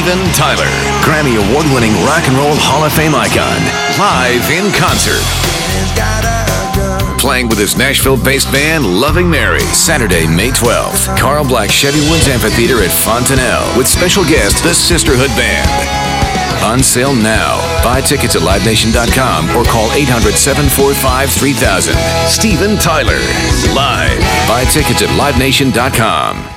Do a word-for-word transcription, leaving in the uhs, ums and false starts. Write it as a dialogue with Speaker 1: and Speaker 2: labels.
Speaker 1: Steven Tyler, Grammy Award-winning rock and roll Hall of Fame icon, live in concert. Playing with his Nashville-based band, Loving Mary, Saturday, May twelfth. Carl Black Chevy Woods Amphitheater at Fontanelle, with special guest, the Sisterhood Band. On sale now. Buy tickets at live nation dot com or call eight hundred, seven four five, three thousand. Steven Tyler, live. Buy tickets at live nation dot com.